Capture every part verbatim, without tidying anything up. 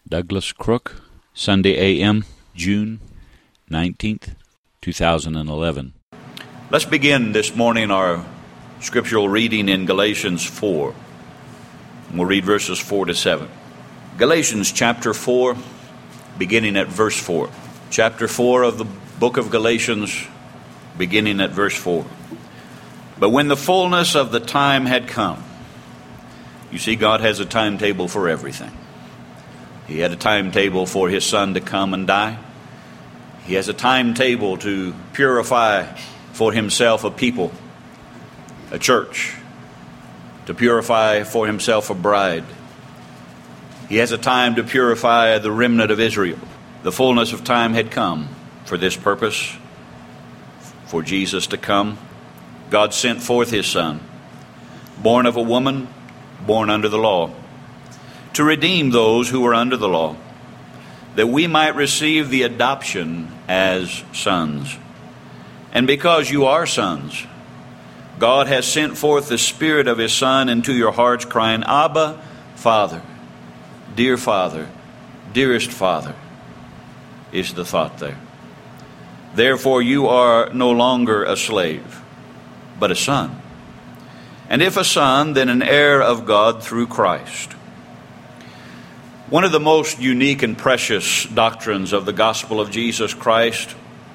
Douglas Crook, Sunday A M, June nineteenth, two thousand eleven. Let's begin this morning our scriptural reading in Galatians four. We'll read verses four to seven. Galatians chapter four, beginning at verse four. Chapter four of the book of Galatians, beginning at verse four. But when the fullness of the time had come, you see, God has a timetable for everything. He had a timetable for His Son to come and die. He has a timetable to purify for Himself a people, a church, to purify for Himself a bride. He has a time to purify the remnant of Israel. The fullness of time had come for this purpose, for Jesus to come. God sent forth His Son, born of a woman, born under the law, to redeem those who were under the law, that we might receive the adoption as sons. And because you are sons, God has sent forth the Spirit of His Son into your hearts, crying, Abba, Father. Dear Father, dearest Father, is the thought there. Therefore you are no longer a slave, but a son. And if a son, then an heir of God through Christ. One of the most unique and precious doctrines of the gospel of Jesus Christ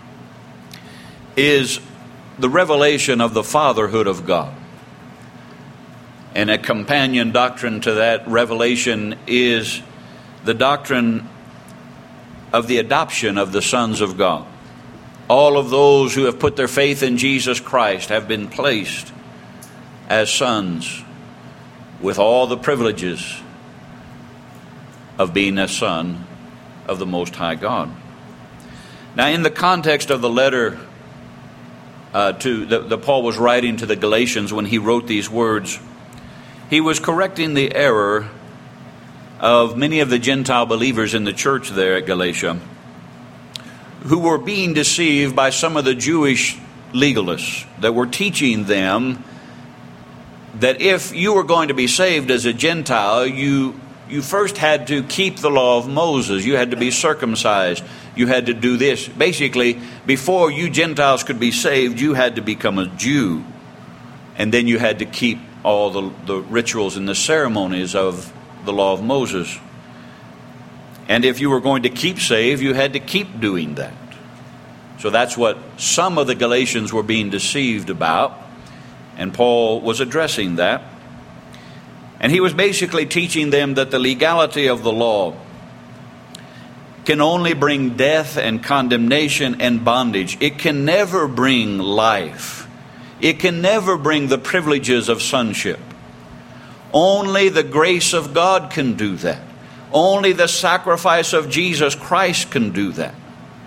is the revelation of the fatherhood of God. And a companion doctrine to that revelation is the doctrine of the adoption of the sons of God. All of those who have put their faith in Jesus Christ have been placed as sons with all the privileges of being a son of the Most High God. Now, in the context of the letter uh, to that the Paul was writing to the Galatians when he wrote these words, he was correcting the error of many of the Gentile believers in the church there at Galatia, who were being deceived by some of the Jewish legalists that were teaching them that if you were going to be saved as a Gentile, you you first had to keep the law of Moses. You had to be circumcised. You had to do this. Basically, before you Gentiles could be saved, you had to become a Jew. And then you had to keep all the, the rituals and the ceremonies of the law of Moses. And if you were going to keep saved, you had to keep doing that. So that's what some of the Galatians were being deceived about. And Paul was addressing that. And he was basically teaching them that the legality of the law can only bring death and condemnation and bondage. It can never bring life. It can never bring the privileges of sonship. Only the grace of God can do that. Only the sacrifice of Jesus Christ can do that.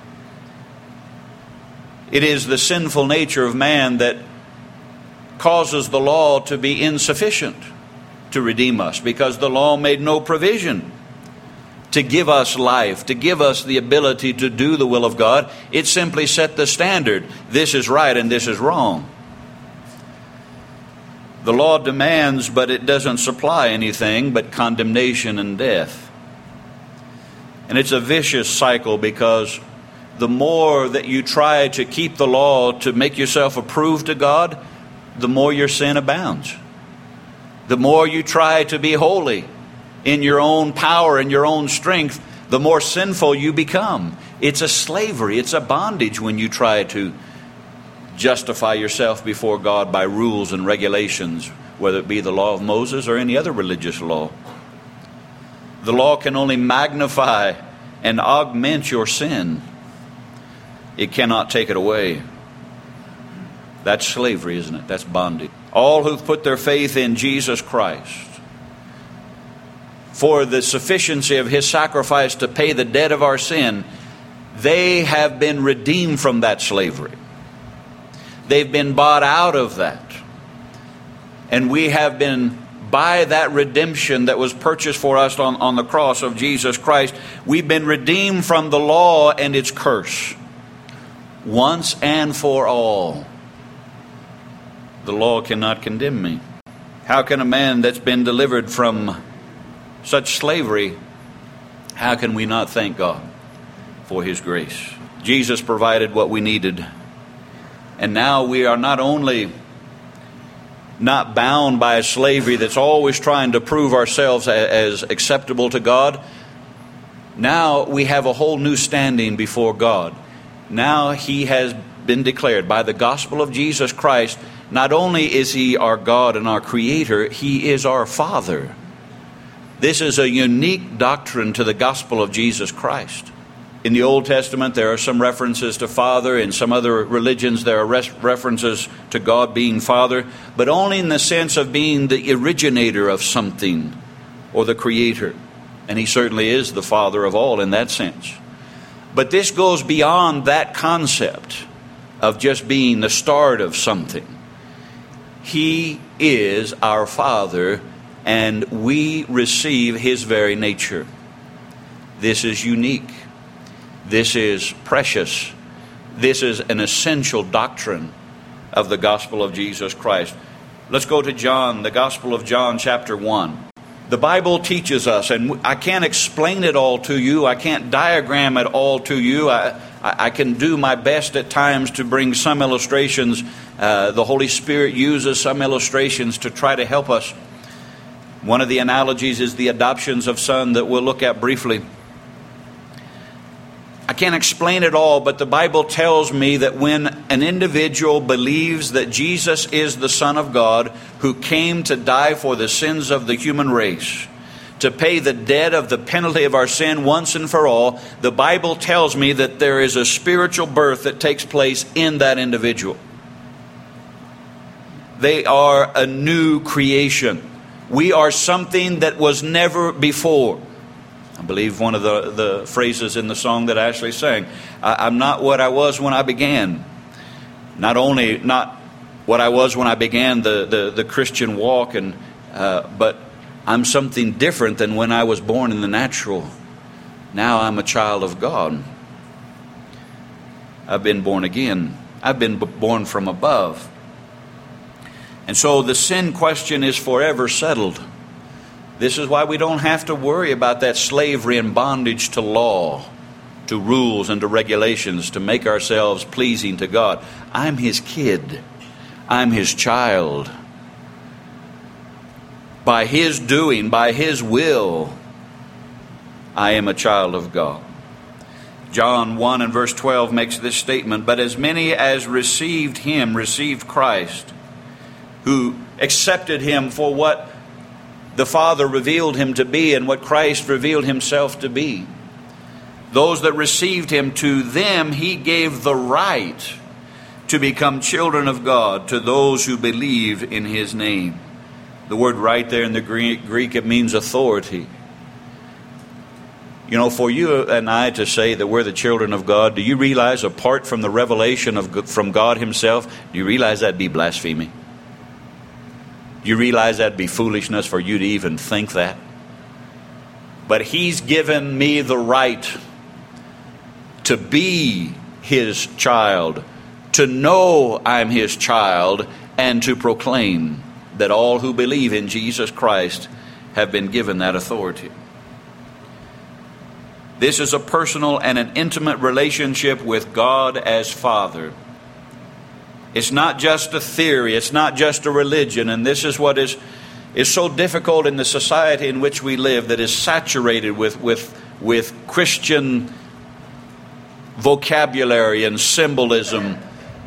It is the sinful nature of man that causes the law to be insufficient to redeem us, because the law made no provision to give us life, to give us the ability to do the will of God. It simply set the standard. This is right and this is wrong. The law demands, but it doesn't supply anything but condemnation and death. And it's a vicious cycle, because the more that you try to keep the law to make yourself approved to God, the more your sin abounds. The more you try to be holy in your own power and your own strength, the more sinful you become. It's a slavery, it's a bondage when you try to justify yourself before God by rules and regulations, whether it be the law of Moses or any other religious law. The law can only magnify and augment your sin. It cannot take it away. That's slavery, isn't it? That's bondage. All who've put their faith in Jesus Christ for the sufficiency of His sacrifice to pay the debt of our sin, they have been redeemed from that slavery. They've been bought out of that. And we have been, by that redemption that was purchased for us on, on the cross of Jesus Christ, we've been redeemed from the law and its curse, once and for all. The law cannot condemn me. How can a man that's been delivered from such slavery How can we not thank God for His grace? Jesus provided what we needed. And now we are not only not bound by a slavery that's always trying to prove ourselves as acceptable to God. Now we have a whole new standing before God. Now He has been declared by the gospel of Jesus Christ. Not only is He our God and our Creator, He is our Father. This is a unique doctrine to the gospel of Jesus Christ. In the Old Testament, there are some references to Father. In some other religions, there are res- references to God being Father, but only in the sense of being the originator of something or the Creator. And He certainly is the Father of all in that sense. But this goes beyond that concept of just being the start of something. He is our Father, and we receive His very nature. This is unique. This is precious. This is an essential doctrine of the gospel of Jesus Christ. Let's go to John, the Gospel of John, chapter one. The Bible teaches us, and I can't explain it all to you. I can't diagram it all to you. I, I can do my best at times to bring some illustrations. Uh, the Holy Spirit uses some illustrations to try to help us. One of the analogies is the adoptions of son that we'll look at briefly. I can't explain it all, but the Bible tells me that when an individual believes that Jesus is the Son of God who came to die for the sins of the human race, to pay the debt of the penalty of our sin once and for all, the Bible tells me that there is a spiritual birth that takes place in that individual. They are a new creation. We are something that was never before. I believe one of the, the phrases in the song that Ashley sang, I, I'm not what I was when I began. Not only not what I was when I began the, the, the Christian walk, and uh, but I'm something different than when I was born in the natural. Now I'm a child of God. I've been born again. I've been b- born from above. And so the sin question is forever settled. This is why we don't have to worry about that slavery and bondage to law, to rules and to regulations to make ourselves pleasing to God. I'm His kid. I'm His child. By His doing, by His will, I am a child of God. John one and verse twelve makes this statement, but as many as received Him, received Christ, who accepted Him for what the Father revealed Him to be and what Christ revealed Himself to be. Those that received Him, to them He gave the right to become children of God, to those who believe in His name. The word right there in the Greek, it means authority. You know, for you and I to say that we're the children of God, do you realize apart from the revelation of from God Himself, do you realize that'd be blasphemy? You realize that'd be foolishness for you to even think that? But He's given me the right to be His child, to know I'm His child, and to proclaim that all who believe in Jesus Christ have been given that authority. This is a personal and an intimate relationship with God as Father. It's not just a theory. It's not just a religion. And this is what is, is so difficult in the society in which we live, that is saturated with, with, with Christian vocabulary and symbolism.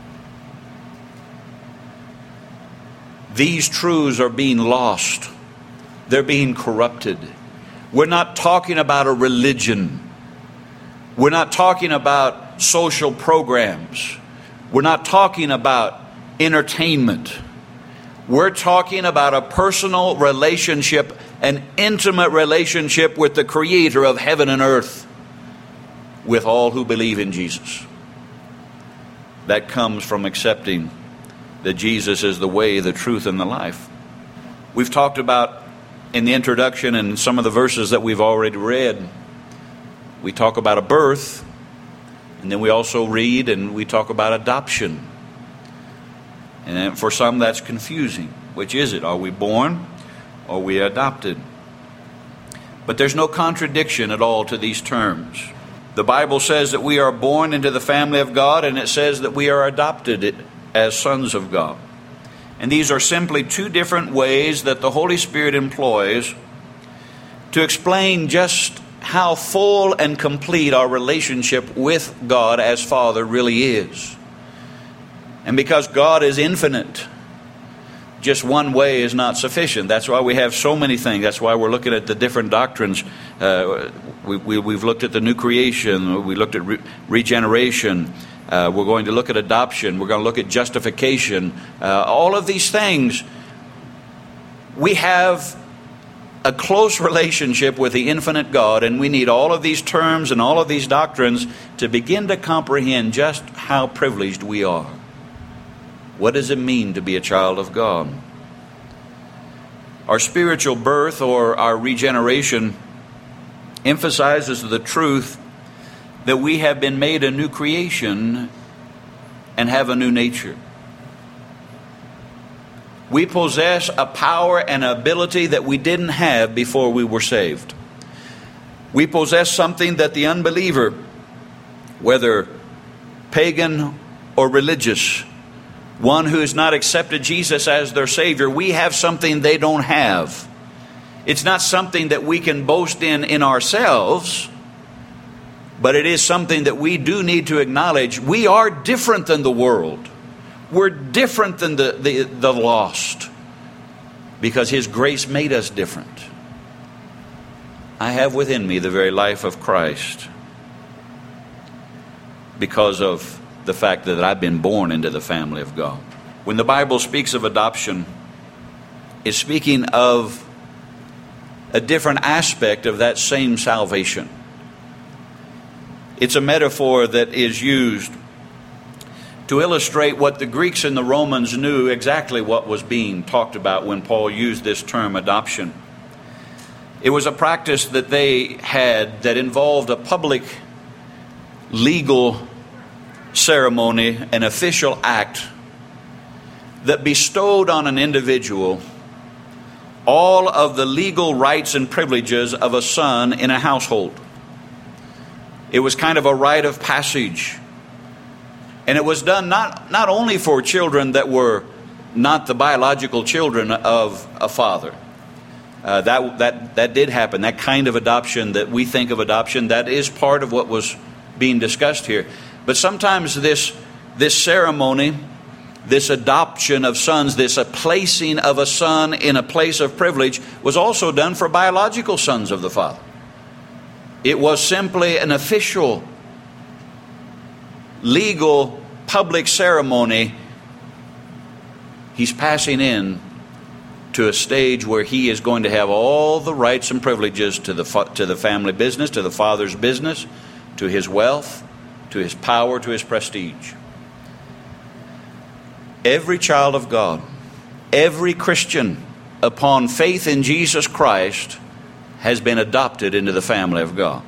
These truths are being lost. They're being corrupted. We're not talking about a religion. We're not talking about social programs. We're not talking about entertainment. We're talking about a personal relationship, an intimate relationship with the Creator of heaven and earth, with all who believe in Jesus. That comes from accepting that Jesus is the way, the truth, and the life. We've talked about in the introduction and some of the verses that we've already read, we talk about a birth. And then we also read and we talk about adoption. And for some that's confusing. Which is it? Are we born or are we adopted? But there's no contradiction at all to these terms. The Bible says that we are born into the family of God, and it says that we are adopted as sons of God. And these are simply two different ways that the Holy Spirit employs to explain just how full and complete our relationship with God as Father really is. And because God is infinite, just one way is not sufficient. That's why we have so many things. That's why we're looking at the different doctrines. Uh, we, we, we've looked at the new creation. We looked at re- regeneration. Uh, we're going to look at adoption. We're going to look at justification. Uh, all of these things, we have a close relationship with the infinite God, and we need all of these terms and all of these doctrines to begin to comprehend just how privileged we are. What does it mean to be a child of God? Our spiritual birth or our regeneration emphasizes the truth that we have been made a new creation and have a new nature. We possess a power and ability that we didn't have before we were saved. We possess something that the unbeliever, whether pagan or religious, one who has not accepted Jesus as their Savior, we have something they don't have. It's not something that we can boast in in ourselves, but it is something that we do need to acknowledge. We are different than the world. We're different than the, the, the lost, because His grace made us different. I have within me the very life of Christ because of the fact that I've been born into the family of God. When the Bible speaks of adoption, it's speaking of a different aspect of that same salvation. It's a metaphor that is used to illustrate what the Greeks and the Romans knew exactly what was being talked about when Paul used this term adoption. It was a practice that they had that involved a public legal ceremony, an official act that bestowed on an individual all of the legal rights and privileges of a son in a household. It was kind of a rite of passage. And it was done not, not only for children that were not the biological children of a father. Uh, that, that, that did happen. That kind of adoption that we think of adoption, that is part of what was being discussed here. But sometimes this, this ceremony, this adoption of sons, this a placing of a son in a place of privilege was also done for biological sons of the Father. It was simply an official, legal, public ceremony. He's passing in to a stage where he is going to have all the rights and privileges to the, to the family business, to the father's business, to his wealth, to his power, to his prestige. Every child of God, every Christian, upon faith in Jesus Christ, has been adopted into the family of God.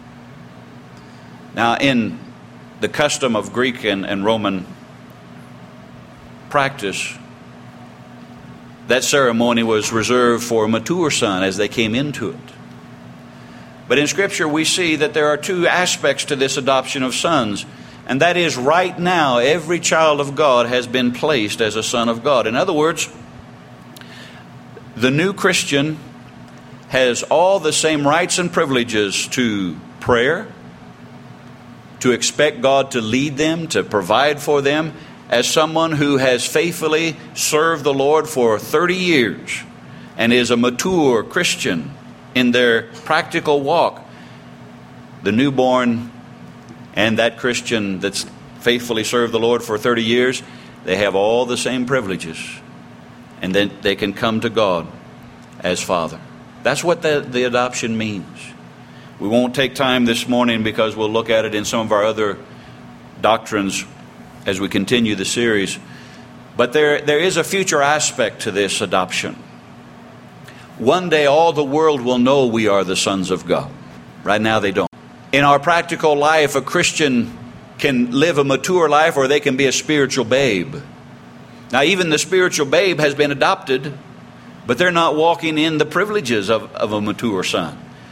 Now, in the custom of Greek and, and Roman practice, that ceremony was reserved for a mature son as they came into it. But in Scripture we see that there are two aspects to this adoption of sons. And that is, right now, every child of God has been placed as a son of God. In other words, the new Christian has all the same rights and privileges to prayer, to expect God to lead them, to provide for them, as someone who has faithfully served the Lord for thirty years and is a mature Christian in their practical walk. The newborn and that Christian that's faithfully served the Lord for thirty years, they have all the same privileges. And then they can come to God as Father. That's what the, the adoption means. We won't take time this morning because we'll look at it in some of our other doctrines as we continue the series. But there, there is a future aspect to this adoption. One day all the world will know we are the sons of God. Right now they don't. In our practical life, a Christian can live a mature life or they can be a spiritual babe. Now even the spiritual babe has been adopted, but they're not walking in the privileges of, of a mature son.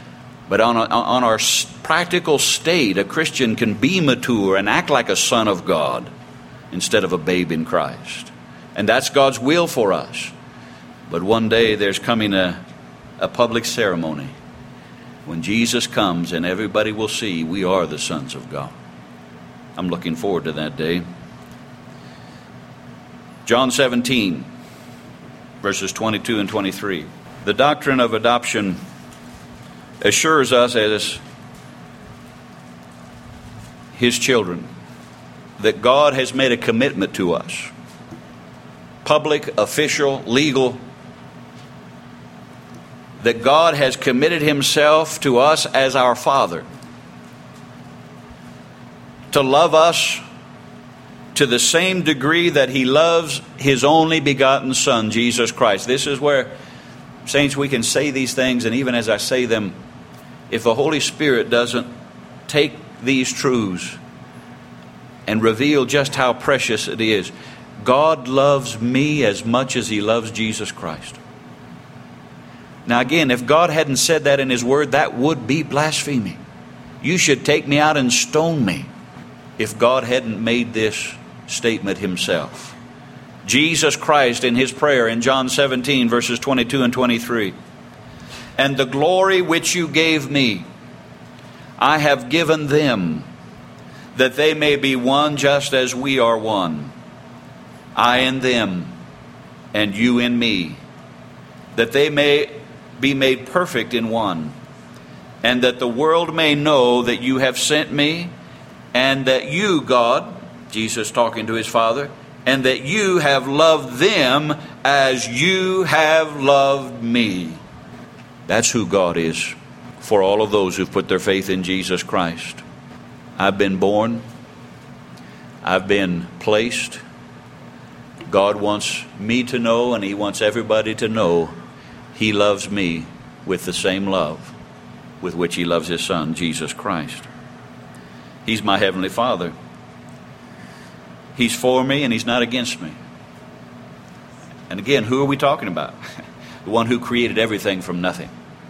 But on, a, on our practical state, a Christian can be mature and act like a son of God instead of a babe in Christ. And that's God's will for us. But one day there's coming a, a public ceremony when Jesus comes and everybody will see we are the sons of God. I'm looking forward to that day. John seventeen, verses twenty-two and twenty-three. The doctrine of adoption assures us as His children that God has made a commitment to us. Public, official, legal. That God has committed Himself to us as our Father. To love us to the same degree that He loves His only begotten Son, Jesus Christ. This is where, saints, we can say these things, and even as I say them, if the Holy Spirit doesn't take these truths and reveal just how precious it is, God loves me as much as He loves Jesus Christ. Now again, if God hadn't said that in His Word, that would be blasphemy. You should take me out and stone me if God hadn't made this statement Himself. Jesus Christ in His prayer in John seventeen, verses twenty-two and twenty-three. And the glory which you gave me, I have given them, that they may be one just as we are one. I in them, and you in me, that they may be made perfect in one, and that the world may know that you have sent me, and that you, God, Jesus talking to His Father, and that you have loved them as you have loved me. That's who God is for all of those who've put their faith in Jesus Christ. I've been born. I've been placed. God wants me to know, and He wants everybody to know, He loves me with the same love with which He loves His Son, Jesus Christ. He's my Heavenly Father. He's for me and He's not against me. And again, who are we talking about? The one who created everything from nothing.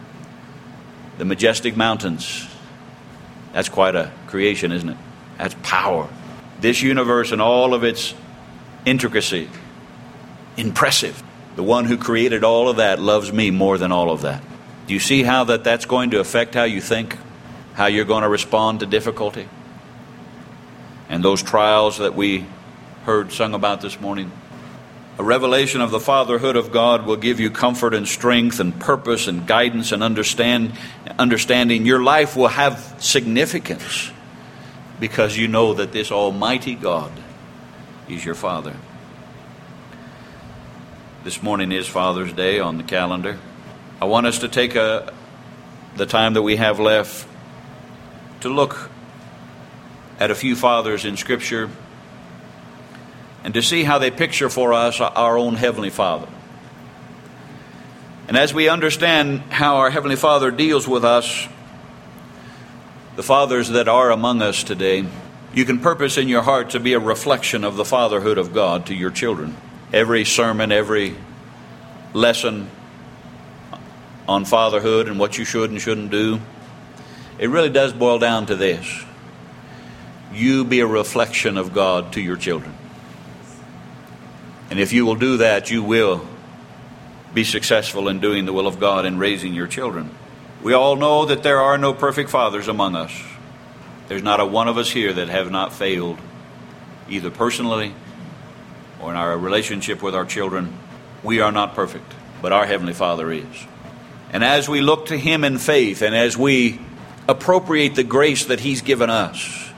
The majestic mountains. That's quite a creation, isn't it? That's power. This universe and all of its intricacy. Impressive. The one who created all of that loves me more than all of that. Do you see how that that's going to affect how you think? How you're going to respond to difficulty? And those trials that we heard sung about this morning? A revelation of the fatherhood of God will give you comfort and strength and purpose and guidance and understand, understanding. Your life will have significance because you know that this almighty God is your Father. This morning is Father's Day on the calendar. I want us to take a, the time that we have left to look at a few fathers in Scripture and to see how they picture for us our own Heavenly Father. And as we understand how our Heavenly Father deals with us, the fathers that are among us today, you can purpose in your heart to be a reflection of the fatherhood of God to your children. Every sermon, every lesson on fatherhood and what you should and shouldn't do, it really does boil down to this. You be a reflection of God to your children. And if you will do that, you will be successful in doing the will of God and raising your children. We all know that there are no perfect fathers among us. There's not a one of us here that have not failed, either personally or in our relationship with our children. We are not perfect, but our Heavenly Father is. And as we look to Him in faith and as we appropriate the grace that He's given us,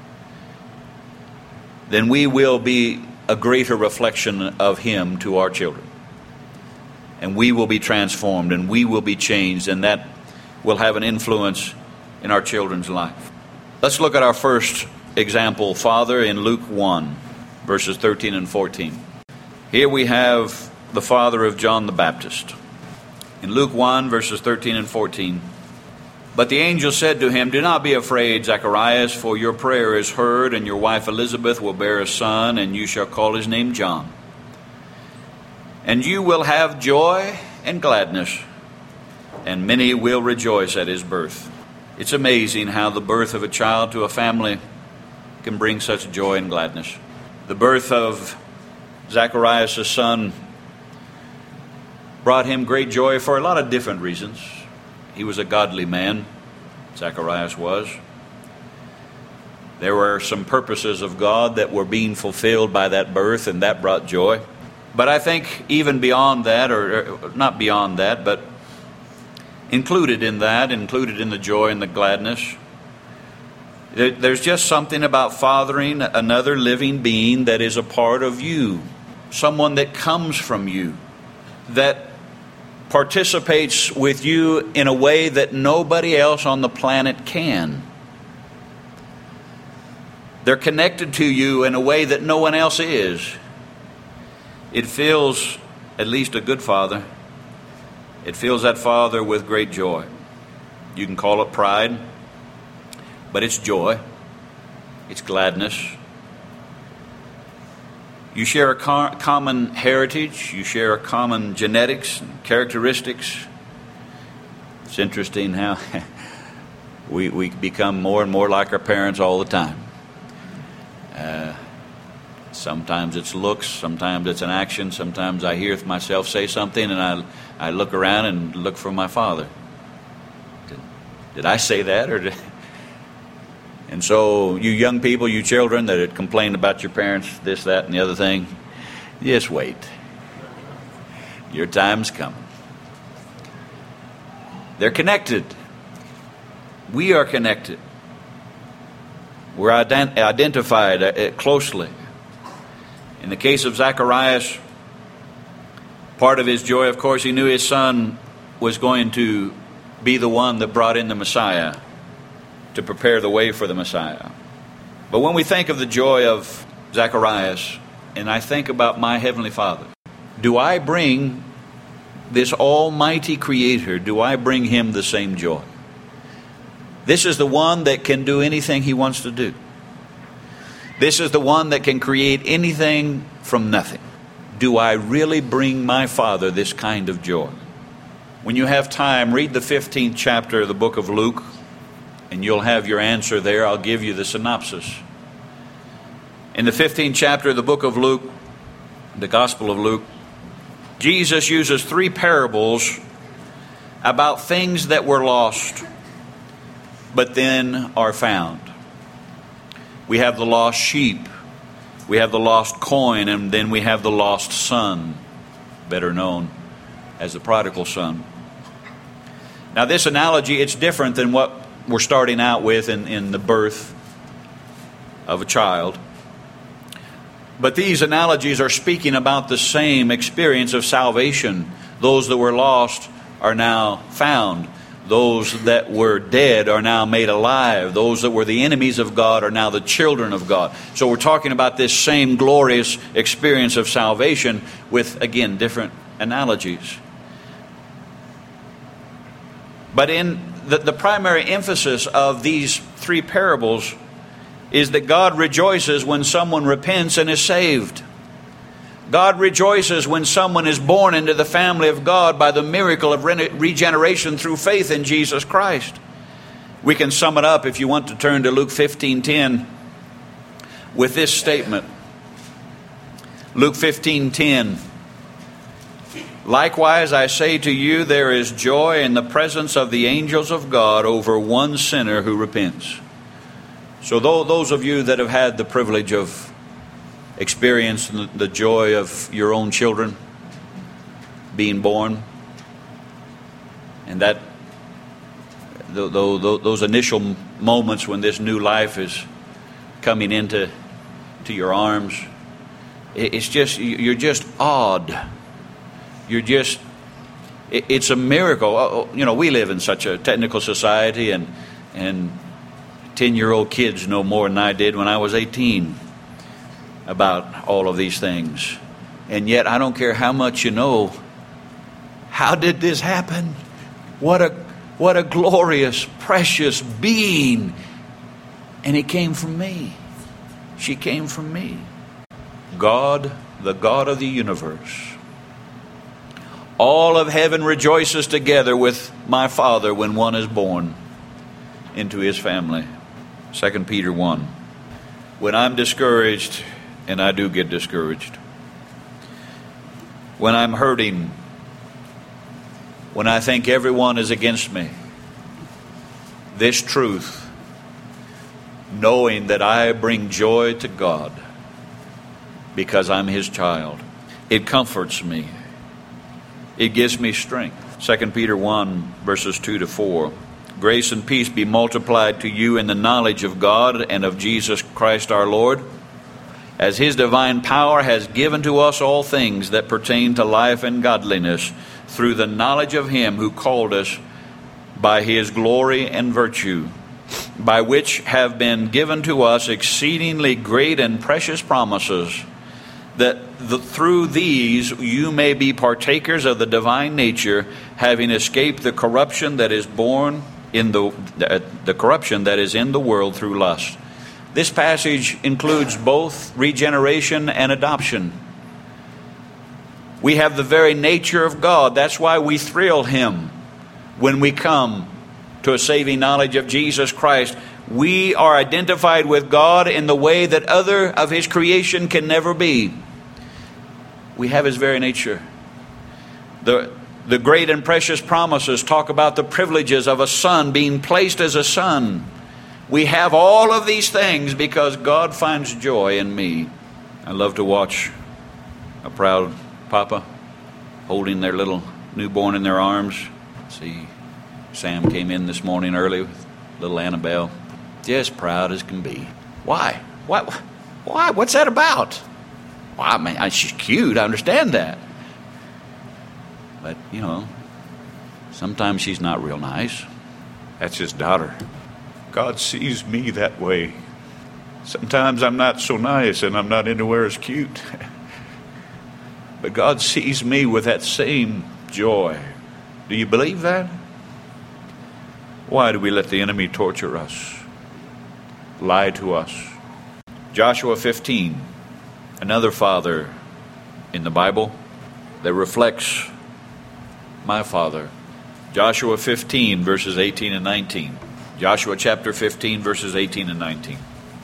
then we will be a greater reflection of Him to our children. And we will be transformed and we will be changed, and that will have an influence in our children's life. Let's look at our first example, father, in Luke one, verses thirteen and fourteen. Here we have the father of John the Baptist. In Luke one, verses thirteen and fourteen. But the angel said to him, "Do not be afraid, Zacharias, for your prayer is heard, and your wife Elizabeth will bear a son, and you shall call his name John. And you will have joy and gladness, and many will rejoice at his birth. It's amazing how the birth of a child to a family can bring such joy and gladness. The birth of Zacharias' son brought him great joy for a lot of different reasons. He was a godly man, Zacharias was. There were some purposes of God that were being fulfilled by that birth, and that brought joy. But I think even beyond that, or, or not beyond that, but included in that, included in the joy and the gladness, there, there's just something about fathering another living being that is a part of you, someone that comes from you, that participates with you in a way that nobody else on the planet can. They're connected to you in a way that no one else is. It fills, at least a good father, it fills that father with great joy. You can call it pride, but it's joy. It's gladness. You share a co- common heritage. You share a common genetics and characteristics. It's interesting how we, we become more and more like our parents all the time. Uh, sometimes it's looks, sometimes it's an action, sometimes I hear myself say something and I I look around and look for my father. Did, did I say that? or did... And so you young people, you children that had complained about your parents, this, that, and the other thing, just wait. Your time's coming. They're connected. We are connected. We're ident- identified uh, closely. In the case of Zacharias, part of his joy, of course, he knew his son was going to be the one that brought in the Messiah, to prepare the way for the Messiah. But when we think of the joy of Zacharias, and I think about my Heavenly Father, do I bring this almighty Creator, do I bring him the same joy? This is the one that can do anything he wants to do. This is the one that can create anything from nothing. Do I really bring my Father this kind of joy? When you have time, read the fifteenth chapter of the book of Luke, and you'll have your answer there. I'll give you the synopsis. In the fifteenth chapter of the book of Luke, the Gospel of Luke, Jesus uses three parables about things that were lost, but then are found. We have the lost sheep, we have the lost coin, and then we have the lost son, better known as the prodigal son. Now this analogy, it's different than what we're starting out with in, in the birth of a child. But these analogies are speaking about the same experience of salvation. Those that were lost are now found. Those that were dead are now made alive. Those that were the enemies of God are now the children of God. So we're talking about this same glorious experience of salvation with, again, different analogies. But in the, the primary emphasis of these three parables is that God rejoices when someone repents and is saved. God rejoices when someone is born into the family of God by the miracle of re- regeneration through faith in Jesus Christ. We can sum it up if you want to turn to Luke fifteen ten with this statement. Luke fifteen ten. Likewise, I say to you, there is joy in the presence of the angels of God over one sinner who repents. So those of you that have had the privilege of experiencing the joy of your own children being born, and that those initial moments when this new life is coming into to your arms, it's just, you're just awed. You're just, it's a miracle. You know, we live in such a technical society, and and ten-year-old kids know more than I did when I was eighteen about all of these things. And yet, I don't care how much you know, how did this happen? What a what a glorious, precious being. And it came from me. She came from me. God, the God of the universe, All of heaven rejoices together with my Father when one is born into his family. Second Peter one. When I'm discouraged, and I do get discouraged, when I'm hurting, when I think everyone is against me, this truth, knowing that I bring joy to God because I'm his child, it comforts me. It gives me strength. Second Peter one, verses two to four. Grace and peace be multiplied to you in the knowledge of God and of Jesus Christ our Lord, as his divine power has given to us all things that pertain to life and godliness, through the knowledge of him who called us by his glory and virtue, by which have been given to us exceedingly great and precious promises, that the, through these you may be partakers of the divine nature, having escaped the corruption that is born in the, the the corruption that is in the world through lust. This passage includes both regeneration and adoption. We have the very nature of God. That's why we thrill him when we come to a saving knowledge of Jesus Christ. We are identified with God in the way that other of his creation can never be. We have his very nature. The, the great and precious promises talk about the privileges of a son being placed as a son. We have all of these things because God finds joy in me. I love to watch a proud papa holding their little newborn in their arms. See, Sam came in this morning early with little Annabelle, just proud as can be. Why? Why? Why? What's that about? Well, I mean, she's cute. I understand that. But, you know, sometimes she's not real nice. That's his daughter. God sees me that way. Sometimes I'm not so nice and I'm not anywhere as cute. But God sees me with that same joy. Do you believe that? Why do we let the enemy torture us, lie to us? Joshua fifteen, another father in the Bible that reflects my father. Joshua fifteen, verses eighteen and nineteen. Joshua chapter fifteen, verses eighteen and nineteen.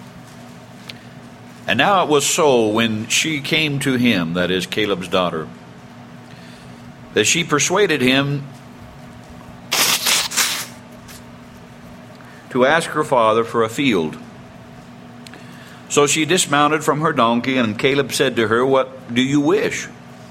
And now it was so, when she came to him, that is Caleb's daughter, that she persuaded him to ask her father for a field. So she dismounted from her donkey, and Caleb said to her, "What do you wish?"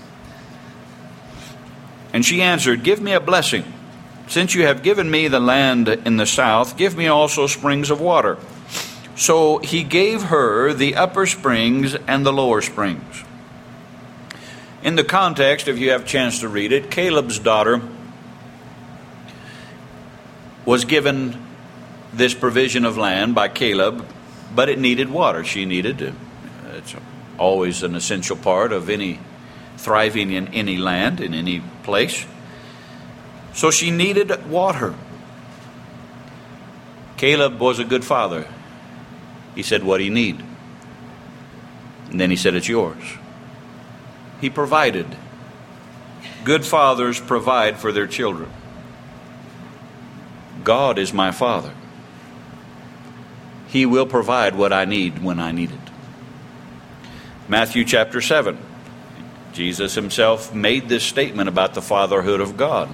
And she answered, "Give me a blessing. Since you have given me the land in the south, give me also springs of water." So he gave her the upper springs and the lower springs. In the context, if you have a chance to read it, Caleb's daughter was given this provision of land by Caleb, but it needed water. She needed it. It's always an essential part of any thriving in any land, in any place. So she needed water. Caleb was a good father. He said, "What do you need?" And then he said, "It's yours." He provided. Good fathers provide for their children. God is my Father. He will provide what I need when I need it. Matthew chapter seven. Jesus himself made this statement about the fatherhood of God.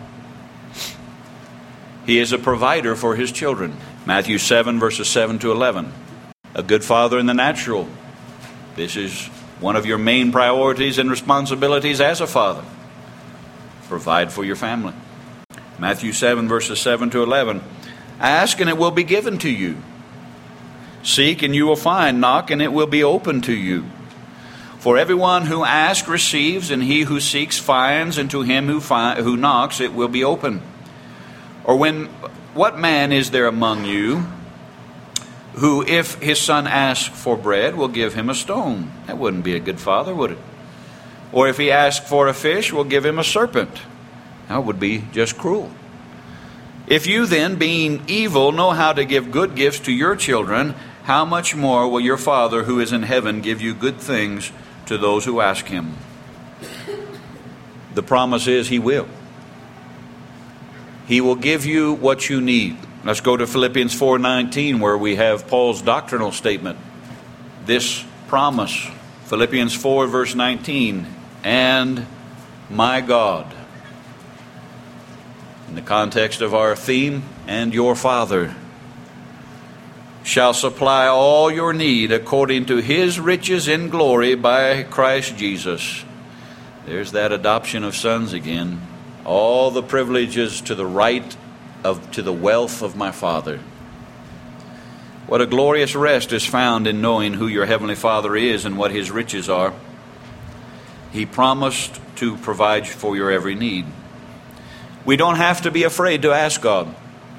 He is a provider for his children. Matthew seven, verses seven to eleven. A good father in the natural. This is one of your main priorities and responsibilities as a father. Provide for your family. Matthew seven, verses seven to eleven. Ask and it will be given to you. Seek and you will find. Knock and it will be opened to you. For everyone who asks receives, and he who seeks finds, and to him who find, who knocks it will be open. Or when, what man is there among you who, if his son asks for bread, will give him a stone? That wouldn't be a good father, would it? Or if he asks for a fish, will give him a serpent? That would be just cruel. If you then, being evil, know how to give good gifts to your children, how much more will your Father who is in heaven give you good things to those who ask him? The promise is He will. He will give you what you need. Let's go to Philippians four nineteen, where we have Paul's doctrinal statement. This promise, Philippians four verse nineteen, and my God, in the context of our theme, and your Father, shall supply all your need according to His riches in glory by Christ Jesus. There's that adoption of sons again. All the privileges to the right of, to the wealth of my Father. What a glorious rest is found in knowing who your Heavenly Father is and what His riches are. He promised to provide for your every need. We don't have to be afraid to ask God.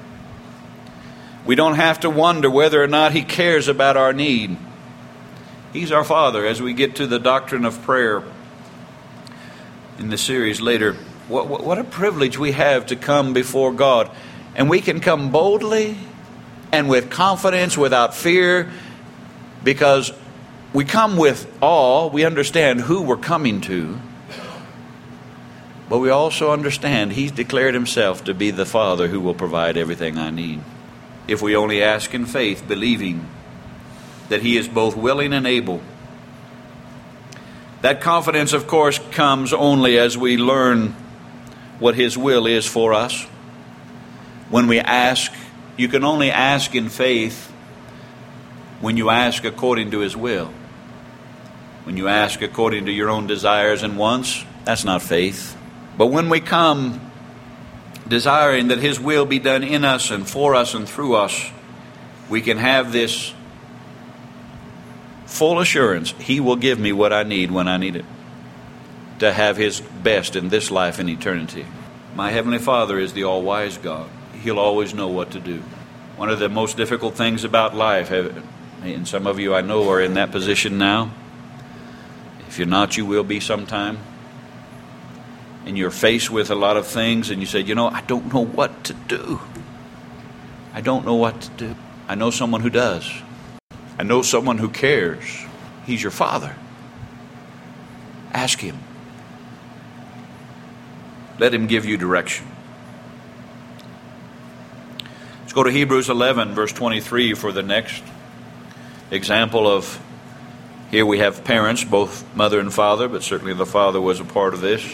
We don't have to wonder whether or not He cares about our need. He's our Father. As we get to the doctrine of prayer in the series later, what, what, what a privilege we have to come before God. And we can come boldly and with confidence, without fear, because we come with awe. We understand who we're coming to. But we also understand He's declared Himself to be the Father who will provide everything I need. If we only ask in faith, believing that He is both willing and able. That confidence, of course, comes only as we learn what His will is for us. When we ask, you can only ask in faith when you ask according to His will. When you ask according to your own desires and wants, that's not faith. But when we come desiring that His will be done in us and for us and through us, we can have this full assurance He will give me what I need when I need it, to have His best in this life and eternity. My Heavenly Father is the all-wise God. He'll always know what to do. One of the most difficult things about life, and some of you I know are in that position now. If you're not, you will be sometime. And you're faced with a lot of things and you say, you know, I don't know what to do. I don't know what to do. I know someone who does. I know someone who cares. He's your Father. Ask Him. Let Him give you direction. Let's go to Hebrews eleven, verse twenty-three for the next example of, here we have parents, both mother and father, but certainly the father was a part of this.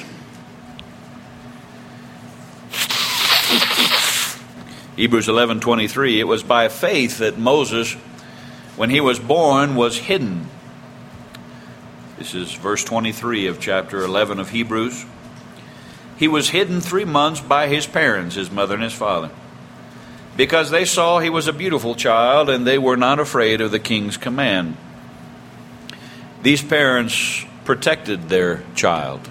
Hebrews eleven twenty-three, it was by faith that Moses, when he was born, was hidden. This is verse twenty-three of chapter eleven of Hebrews. He was hidden three months by his parents, his mother and his father, because they saw he was a beautiful child and they were not afraid of the king's command. These parents protected their child.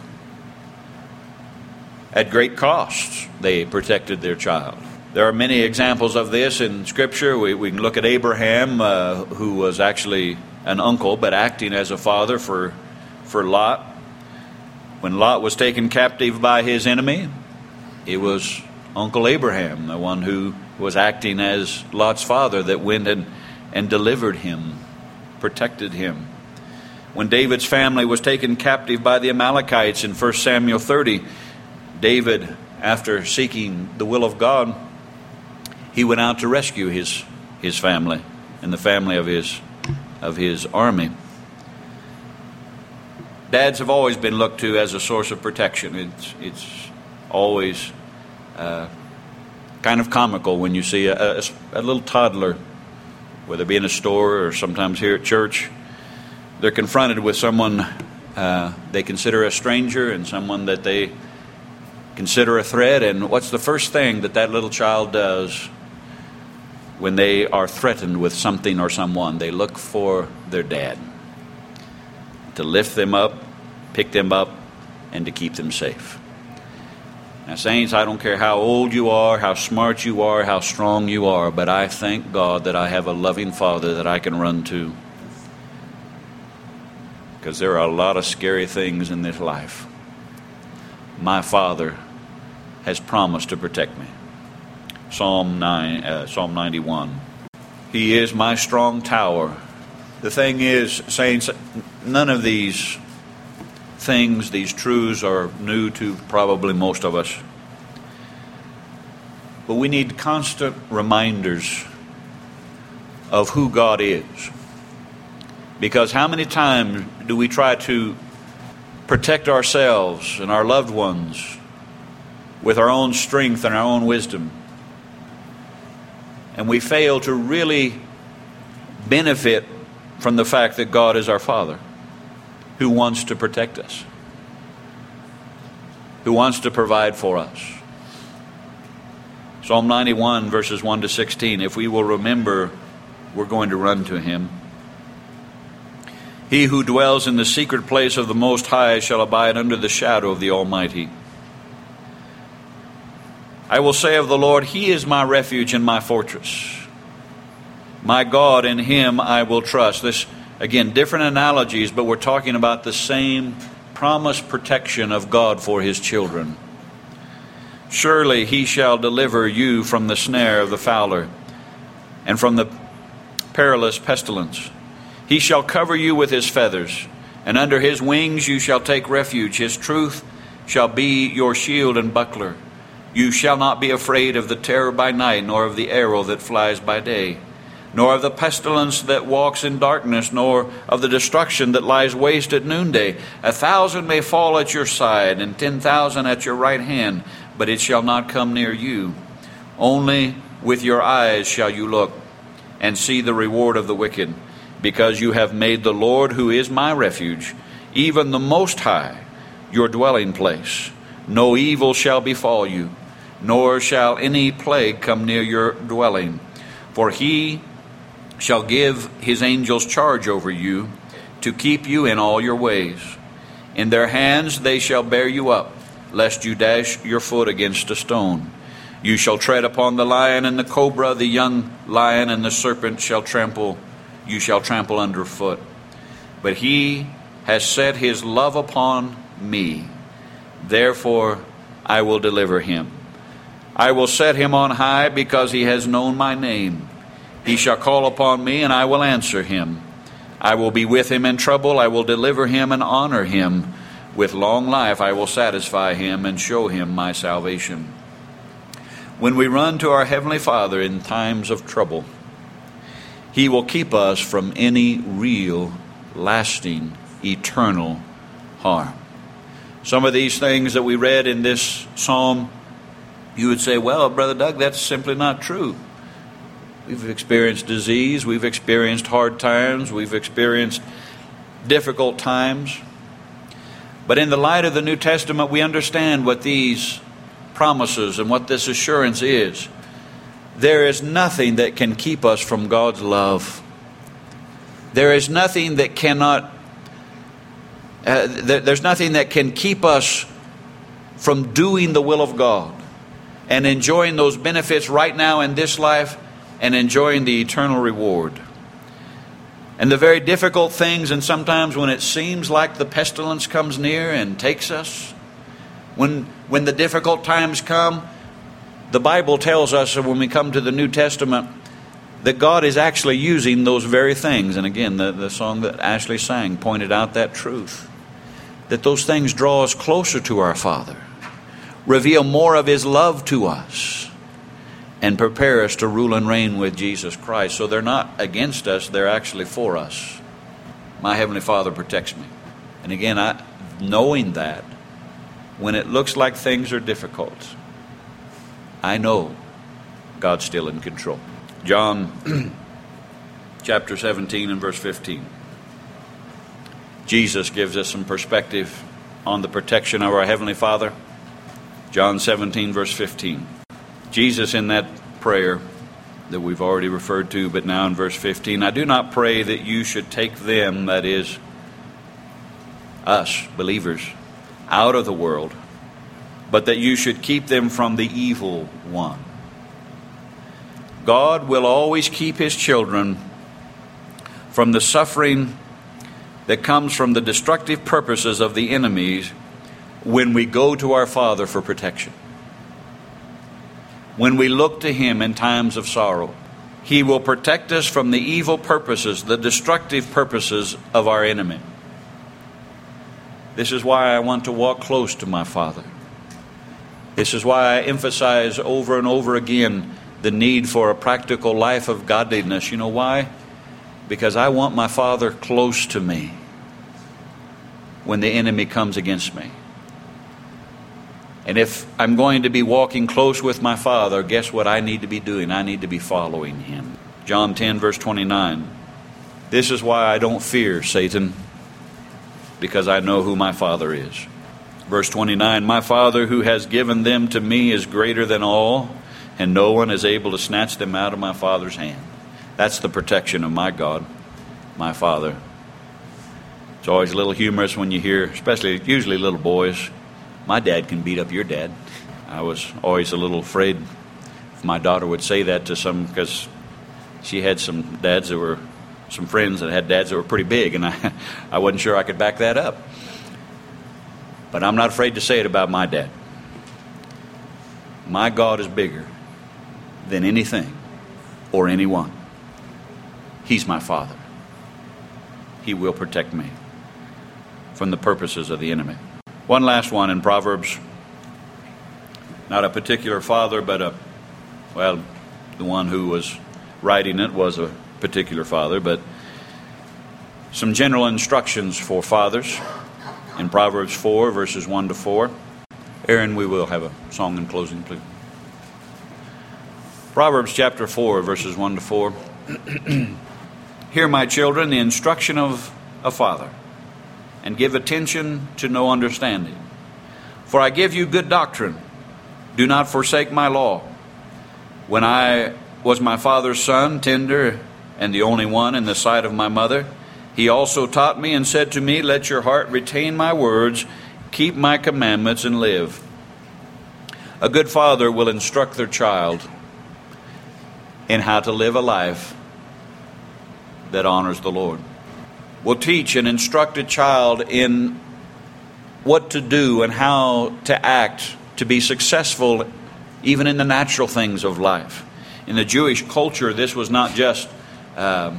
At great cost, they protected their child. There are many examples of this in Scripture. We, we can look at Abraham, uh, who was actually an uncle, but acting as a father for, for Lot. When Lot was taken captive by his enemy, it was Uncle Abraham, the one who was acting as Lot's father, that went and, and delivered him, protected him. When David's family was taken captive by the Amalekites in First Samuel thirty, David, after seeking the will of God, he went out to rescue his his family and the family of his of his army. Dads have always been looked to as a source of protection. It's it's always uh, kind of comical when you see a, a, a little toddler, whether it be in a store or sometimes here at church, they're confronted with someone uh, they consider a stranger and someone that they consider a threat. And what's the first thing that that little child does when they are threatened with something or someone? They look for their dad to lift them up, pick them up, and to keep them safe. Now, saints, I don't care how old you are, how smart you are, how strong you are, but I thank God that I have a loving Father that I can run to. Because there are a lot of scary things in this life. My Father has promised to protect me. Psalm nine, uh, Psalm ninety-one. He is my strong tower. The thing is, saints, none of these things, these truths are new to probably most of us. But we need constant reminders of who God is. Because how many times do we try to protect ourselves and our loved ones with our own strength and our own wisdom, and we fail to really benefit from the fact that God is our Father, who wants to protect us, who wants to provide for us. Psalm ninety-one, verses one to sixteen, if we will remember, we're going to run to Him. He who dwells in the secret place of the Most High shall abide under the shadow of the Almighty. I will say of the Lord, He is my refuge and my fortress. My God, in Him I will trust. This, again, different analogies, but we're talking about the same promised protection of God for His children. Surely He shall deliver you from the snare of the fowler and from the perilous pestilence. He shall cover you with His feathers, and under His wings you shall take refuge. His truth shall be your shield and buckler. You shall not be afraid of the terror by night, nor of the arrow that flies by day, nor of the pestilence that walks in darkness, nor of the destruction that lies waste at noonday. A thousand may fall at your side, and ten thousand at your right hand, but it shall not come near you. Only with your eyes shall you look, and see the reward of the wicked, because you have made the Lord, who is my refuge, even the Most High, your dwelling place. No evil shall befall you, nor shall any plague come near your dwelling. For He shall give His angels charge over you, to keep you in all your ways. In their hands they shall bear you up, lest you dash your foot against a stone. You shall tread upon the lion and the cobra, the young lion and the serpent shall trample, you shall trample underfoot. But He has set His love upon me, therefore I will deliver him. I will set him on high, because he has known my name. He shall call upon me, and I will answer him. I will be with him in trouble. I will deliver him and honor him. With long life I will satisfy him and show him my salvation. When we run to our Heavenly Father in times of trouble, He will keep us from any real, lasting, eternal harm. Some of these things that we read in this psalm, you would say, well, Brother Doug, that's simply not true. We've experienced disease, we've experienced hard times, we've experienced difficult times. But in the light of the New Testament, we understand what these promises and what this assurance is. There is nothing that can keep us from God's love. There is nothing that cannot, uh, th- there's nothing that can keep us from doing the will of God and enjoying those benefits right now in this life and enjoying the eternal reward. And the very difficult things, and sometimes when it seems like the pestilence comes near and takes us, when when the difficult times come, the Bible tells us that when we come to the New Testament, that God is actually using those very things. And again, the, the song that Ashley sang pointed out that truth. That those things draw us closer to our Father, reveal more of His love to us, and prepare us to rule and reign with Jesus Christ. So they're not against us, they're actually for us. My Heavenly Father protects me. And again, I, knowing that, when it looks like things are difficult, I know God's still in control. John chapter seventeen and verse fifteen. Jesus gives us some perspective on the protection of our Heavenly Father. John seventeen verse fifteen. Jesus in that prayer that we've already referred to, but now in verse fifteen, I do not pray that you should take them, that is, us, believers, out of the world, but that you should keep them from the evil one. God will always keep His children from the suffering that comes from the destructive purposes of the enemies when we go to our Father for protection. When we look to Him in times of sorrow, He will protect us from the evil purposes, the destructive purposes of our enemy. This is why I want to walk close to my Father. This is why I emphasize over and over again the need for a practical life of godliness. You know why? Because I want my Father close to me when the enemy comes against me. And if I'm going to be walking close with my Father, guess what I need to be doing? I need to be following Him. John ten, verse twenty-nine. This is why I don't fear Satan, because I know who my Father is. Verse twenty-nine, my Father who has given them to me is greater than all, and no one is able to snatch them out of my Father's hand. That's the protection of my God, my Father. It's always a little humorous when you hear, especially usually little boys, my dad can beat up your dad. I was always a little afraid if my daughter would say that to some, because she had some dads that were, some friends that had dads that were pretty big, and I, I wasn't sure I could back that up. But I'm not afraid to say it about my dad. My God is bigger than anything or anyone. He's my Father. He will protect me from the purposes of the enemy. One last one in Proverbs. Not a particular father, but a, well, the one who was writing it was a particular father, but some general instructions for fathers in Proverbs four, verses one to four. Aaron, we will have a song in closing, please. Proverbs chapter four, verses one to four. Hear, my children, the instruction of a father, and give attention to no understanding. For I give you good doctrine. Do not forsake my law. When I was my father's son, tender and the only one in the sight of my mother, he also taught me and said to me, let your heart retain my words, keep my commandments, and live. A good father will instruct their child in how to live a life that honors the Lord. Will teach and instruct a child in what to do and how to act to be successful even in the natural things of life. In the Jewish culture, this was not just um,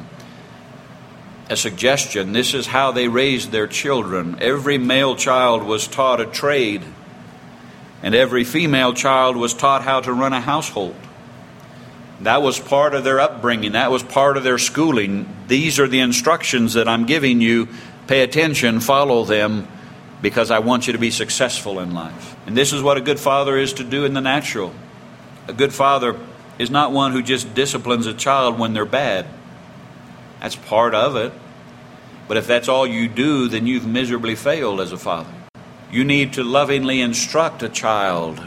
a suggestion. This is how they raised their children. Every male child was taught a trade, and every female child was taught how to run a household. That was part of their upbringing. That was part of their schooling. These are the instructions that I'm giving you. Pay attention, follow them, because I want you to be successful in life. And this is what a good father is to do in the natural. A good father is not one who just disciplines a child when they're bad. That's part of it. But if that's all you do, then you've miserably failed as a father. You need to lovingly instruct a child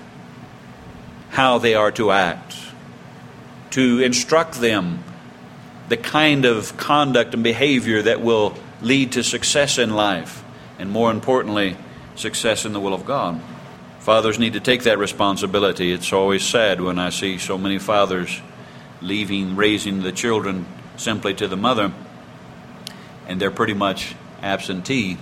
how they are to act, to instruct them the kind of conduct and behavior that will lead to success in life, and more importantly, success in the will of God. Fathers need to take that responsibility. It's always sad when I see so many fathers leaving, raising the children simply to the mother, and they're pretty much absentee.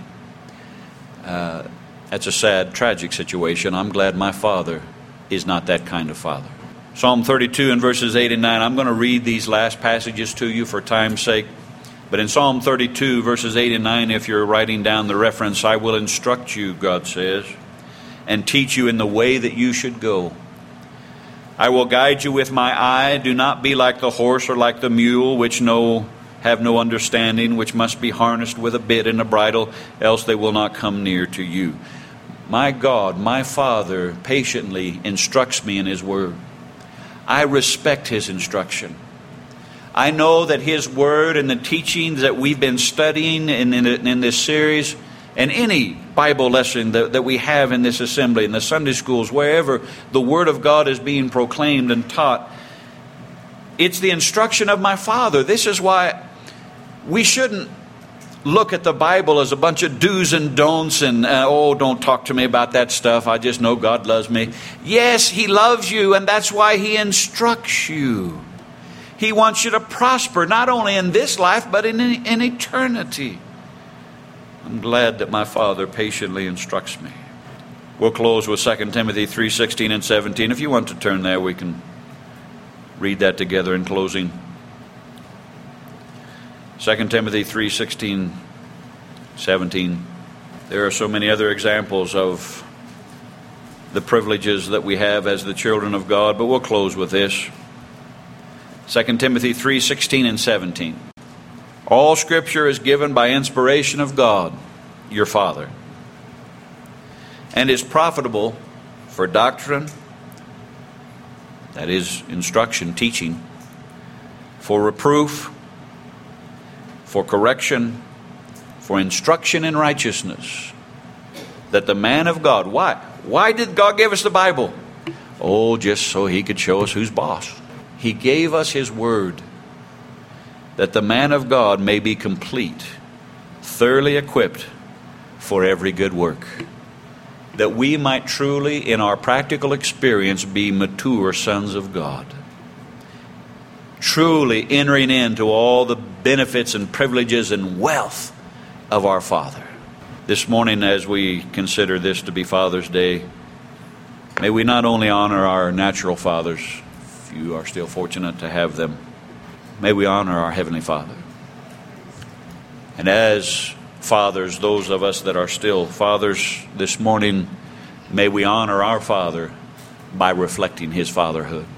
Uh, that's a sad, tragic situation. I'm glad my father is not that kind of father. Psalm thirty-two and verses eight and nine. I'm going to read these last passages to you for time's sake. But in Psalm thirty-two, verses eight and nine, if you're writing down the reference, I will instruct you, God says, and teach you in the way that you should go. I will guide you with my eye. Do not be like the horse or like the mule, which know have no understanding, which must be harnessed with a bit and a bridle, else they will not come near to you. My God, my Father, patiently instructs me in His Word. I respect His instruction. I know that His Word and the teachings that we've been studying in, in, in this series, and any Bible lesson that, that we have in this assembly, in the Sunday schools, wherever the Word of God is being proclaimed and taught, it's the instruction of my Father. This is why we shouldn't look at the Bible as a bunch of do's and don'ts and, uh, oh, don't talk to me about that stuff. I just know God loves me. Yes, He loves you, and that's why He instructs you. He wants you to prosper, not only in this life, but in, in eternity. I'm glad that my Father patiently instructs me. We'll close with Second Timothy three sixteen and seventeen. If you want to turn there, we can read that together in closing. Second Timothy three sixteen, seventeen. There are so many other examples of the privileges that we have as the children of God, but we'll close with this. Second Timothy three sixteen and seventeen. All Scripture is given by inspiration of God, your Father, and is profitable for doctrine, that is instruction, teaching, for reproof, for correction, for instruction in righteousness, that the man of God, why? Why did God give us the Bible? Oh, just so He could show us who's boss. He gave us His Word, that the man of God may be complete, thoroughly equipped for every good work, that we might truly, in our practical experience, be mature sons of God, truly entering into all the benefits and privileges and wealth of our Father. This morning, as we consider this to be Father's Day, may we not only honor our natural fathers, if you are still fortunate to have them, may we honor our Heavenly Father. And as fathers, those of us that are still fathers this morning, may we honor our Father by reflecting His fatherhood.